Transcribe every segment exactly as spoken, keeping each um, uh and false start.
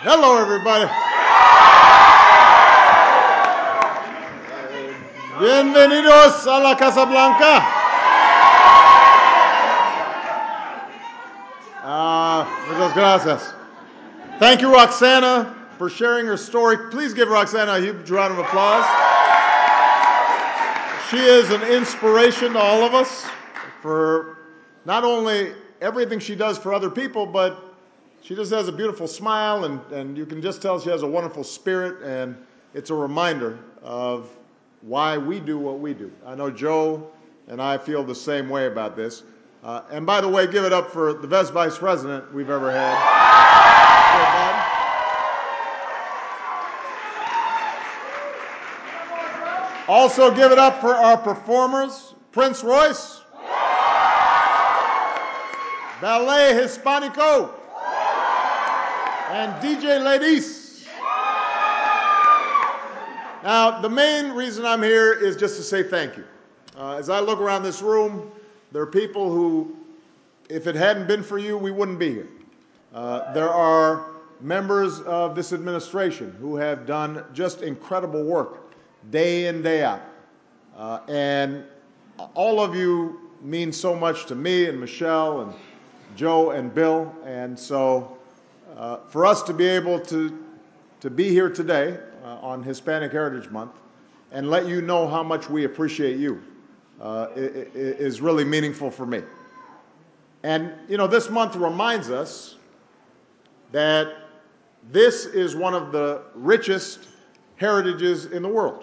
Hello, everybody. Bienvenidos a la Casa Blanca. Uh, muchas gracias. Thank you, Roxana, for sharing her story. Please give Roxana a huge round of applause. She is an inspiration to all of us for not only everything she does for other people, but she just has a beautiful smile, and, and you can just tell she has a wonderful spirit, and it's a reminder of why we do what we do. I know Joe and I feel the same way about this. Uh, and by the way, give it up for the best vice president we've ever had. Also give it up for our performers, Prince Royce, Ballet Hispanico, and D J Ladies. Now, the main reason I'm here is just to say thank you. Uh, as I look around this room, there are people who, if it hadn't been for you, we wouldn't be here. Uh, there are members of this administration who have done just incredible work day in, day out. Uh, and all of you mean so much to me and Michelle and Joe and Bill. And so uh, for us to be able to, to be here today uh, on Hispanic Heritage Month and let you know how much we appreciate you uh, is really meaningful for me. And, you know, this month reminds us that this is one of the richest heritages in the world.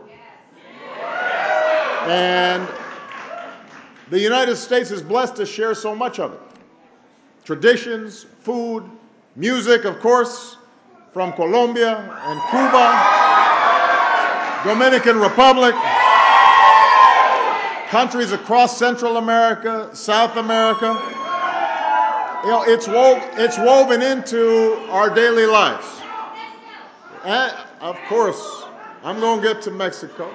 And the United States is blessed to share so much of it. Traditions, food, music, of course, from Colombia and Cuba, Dominican Republic, countries across Central America, South America. You know, it's, wo- it's woven into our daily lives. And, of course, I'm going to get to Mexico.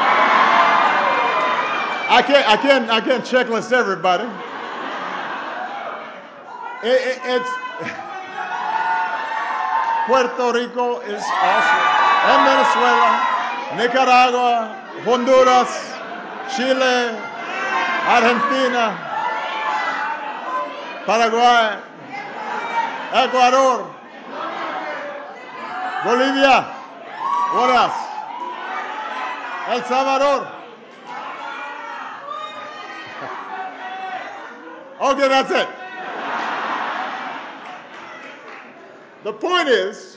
I can't, I can't, I can't checklist everybody. It, it, it's Puerto Rico is awesome, and Venezuela, Nicaragua, Honduras, Chile, Argentina, Paraguay, Ecuador, Bolivia, what else? El Salvador. Okay, that's it. The point is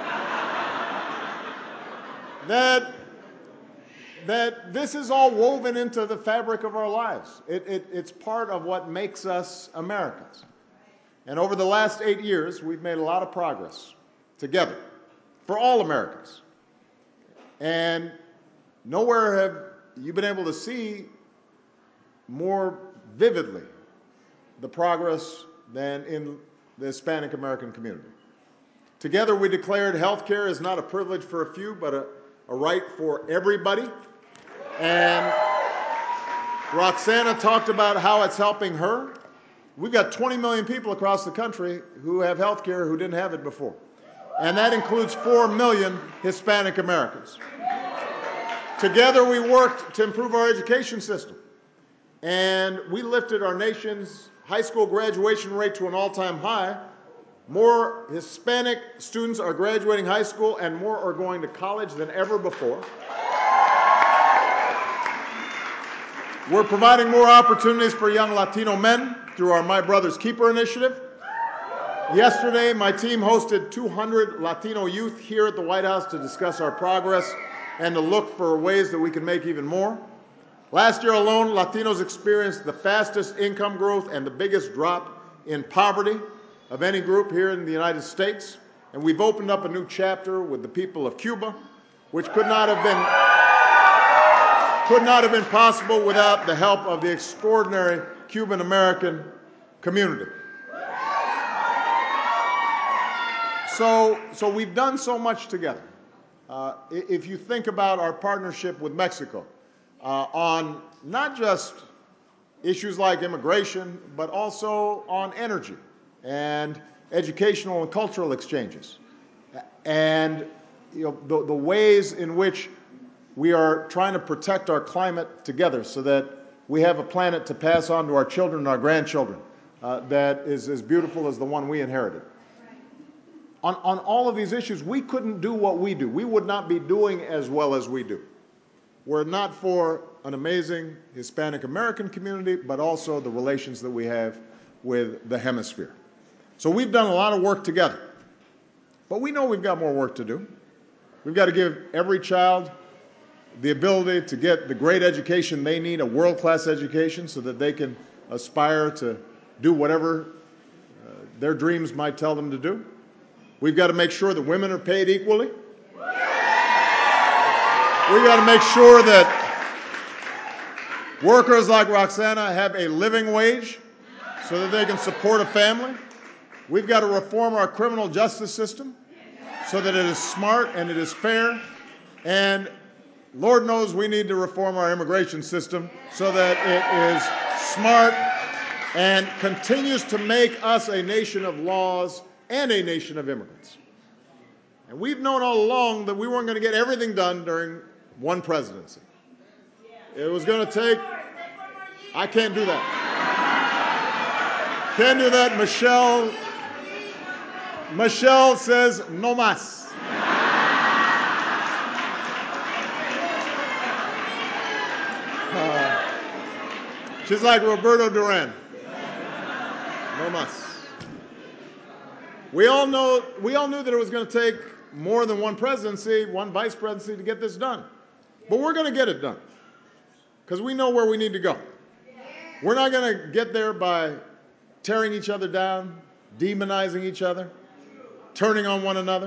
that, that this is all woven into the fabric of our lives. It, it, it's part of what makes us Americans. And over the last eight years, we've made a lot of progress together for all Americans. And nowhere have you been able to see more vividly the progress than in the Hispanic American community. Together, we declared health care is not a privilege for a few, but a, a right for everybody. And Roxana talked about how it's helping her. We've got twenty million people across the country who have health care who didn't have it before. And that includes four million Hispanic Americans. Together, we worked to improve our education system. And we lifted our nation's high school graduation rate to an all-time high. More Hispanic students are graduating high school and more are going to college than ever before. We're providing more opportunities for young Latino men through our My Brother's Keeper initiative. Yesterday, my team hosted two hundred Latino youth here at the White House to discuss our progress and to look for ways that we can make even more. Last year alone, Latinos experienced the fastest income growth and the biggest drop in poverty of any group here in the United States. And we've opened up a new chapter with the people of Cuba, which could not have been, could not have been possible without the help of the extraordinary Cuban American community. So, so we've done so much together. Uh, if you think about our partnership with Mexico, Uh, on not just issues like immigration, but also on energy and educational and cultural exchanges. and you know, the, the ways in which we are trying to protect our climate together so that we have a planet to pass on to our children and our grandchildren uh, that is as beautiful as the one we inherited. On, on all of these issues, we couldn't do what we do. We would not be doing as well as we do were it not for an amazing Hispanic American community, but also the relations that we have with the hemisphere. So we've done a lot of work together. But we know we've got more work to do. We've got to give every child the ability to get the great education they need, a world-class education, so that they can aspire to do whatever uh, their dreams might tell them to do. We've got to make sure that women are paid equally. We've got to make sure that workers like Roxana have a living wage so that they can support a family. We've got to reform our criminal justice system so that it is smart and it is fair. And Lord knows we need to reform our immigration system so that it is smart and continues to make us a nation of laws and a nation of immigrants. And we've known all along that we weren't going to get everything done during one presidency. It was going to take, I can't do that. Can't do that. Michelle, Michelle says no más. Uh, she's like Roberto Duran. No más. We all know, we all knew that it was going to take more than one presidency, one vice presidency to get this done. But we're going to get it done because we know where we need to go. We're not going to get there by tearing each other down, demonizing each other, turning on one another,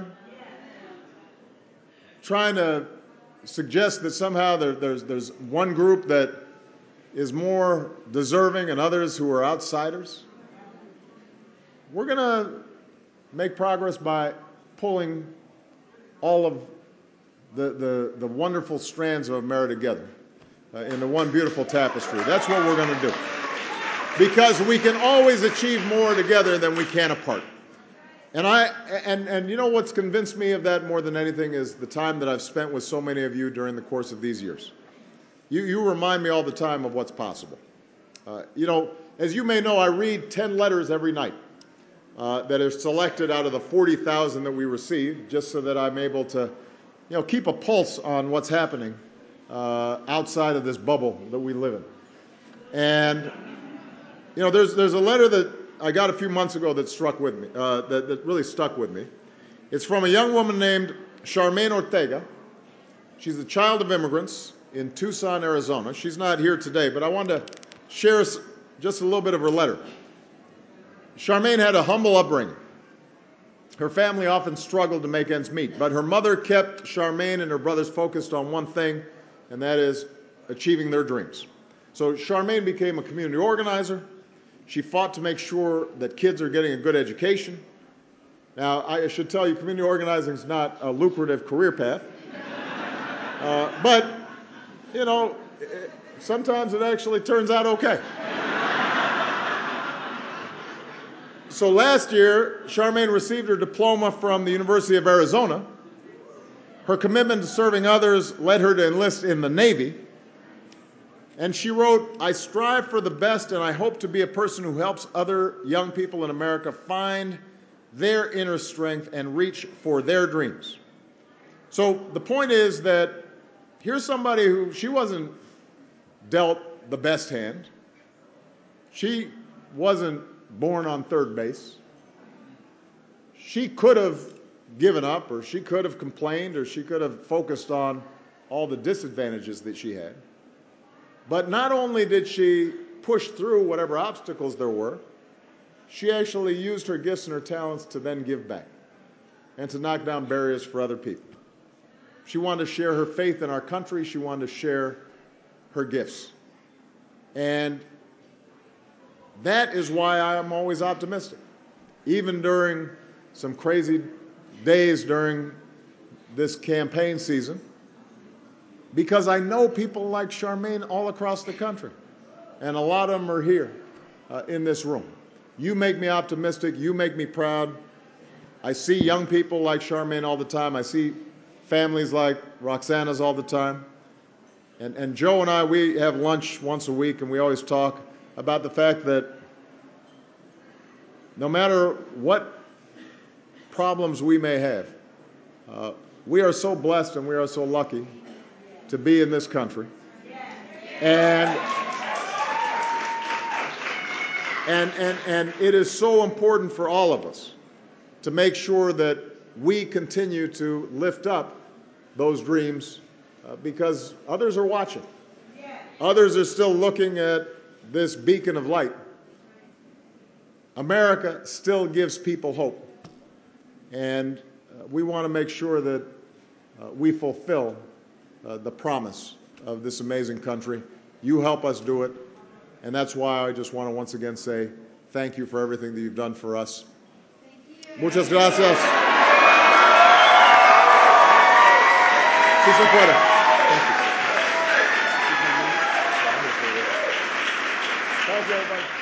trying to suggest that somehow there, there's, there's one group that is more deserving and others who are outsiders. We're going to make progress by pulling all of the, the, the wonderful strands of America together uh, into one beautiful tapestry. That's what we're going to do. Because we can always achieve more together than we can apart. And, I, and, and you know what's convinced me of that more than anything is the time that I've spent with so many of you during the course of these years. You, you remind me all the time of what's possible. Uh, you know, as you may know, I read ten letters every night. Uh, that are selected out of the forty thousand that we receive, just so that I'm able to, you know, keep a pulse on what's happening uh, outside of this bubble that we live in. And, you know, there's there's a letter that I got a few months ago that struck with me, uh, that, that really stuck with me. It's from a young woman named Charmaine Ortega. She's a child of immigrants in Tucson, Arizona. She's not here today, but I wanted to share just a little bit of her letter. Charmaine had a humble upbringing. Her family often struggled to make ends meet, but her mother kept Charmaine and her brothers focused on one thing, and that is achieving their dreams. So Charmaine became a community organizer. She fought to make sure that kids are getting a good education. Now, I should tell you, community organizing is not a lucrative career path. Uh, but, you know, sometimes it actually turns out okay. So last year, Charmaine received her diploma from the University of Arizona. Her commitment to serving others led her to enlist in the Navy. And she wrote, "I strive for the best and I hope to be a person who helps other young people in America find their inner strength and reach for their dreams." So the point is that here's somebody who, she wasn't dealt the best hand. She wasn't born on third base. She could have given up, or she could have complained, or she could have focused on all the disadvantages that she had. But not only did she push through whatever obstacles there were, she actually used her gifts and her talents to then give back and to knock down barriers for other people. She wanted to share her faith in our country. She wanted to share her gifts. And that is why I am always optimistic, even during some crazy days during this campaign season, because I know people like Charmaine all across the country, and a lot of them are here uh, in this room. You make me optimistic. You make me proud. I see young people like Charmaine all the time. I see families like Roxana's all the time. And, and Joe and I, we have lunch once a week, and we always talk about the fact that no matter what problems we may have, uh, we are so blessed and we are so lucky to be in this country. And, and, and, and it is so important for all of us to make sure that we continue to lift up those dreams uh, because others are watching. Others are still looking at this beacon of light. America still gives people hope. And uh, we want to make sure that uh, we fulfill uh, the promise of this amazing country. You help us do it. And that's why I just want to once again say thank you for everything that you've done for us. Muchas gracias. Sí se puede. Thank you. Thank you, everybody.